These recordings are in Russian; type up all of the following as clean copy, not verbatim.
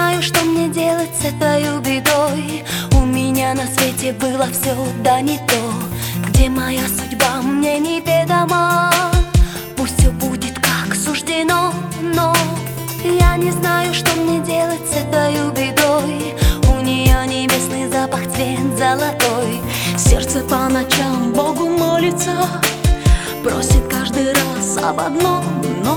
знаю, что мне делать с этой бедой. У меня на свете было все, да не то. Где моя судьба, мне неведома. Пусть все будет как суждено, но я не знаю, что мне делать с этой бедой. У нее небесный запах, цвет золотой. Сердце по ночам Богу молится, просит каждый раз об одном, но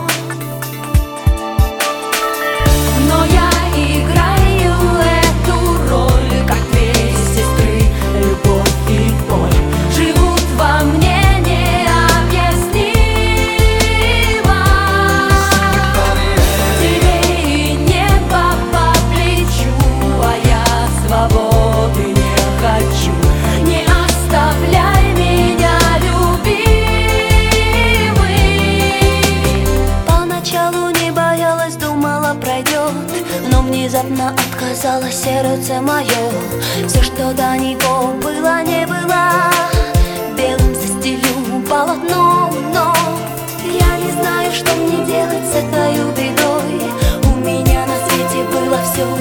я играю эту роль, как две сестры, любовь и боль, живут во мне необъяснимо. Тебе и небо по плечу, а я свободы не хочу. Не оставляй меня, любимый. Поначалу не боялась, думала, пройдет, но внезапно отказало сердце мое. Все, что до него было, не было, белым застелю полотно. Но я не знаю, что мне делать с этой бедой. У меня на свете было все,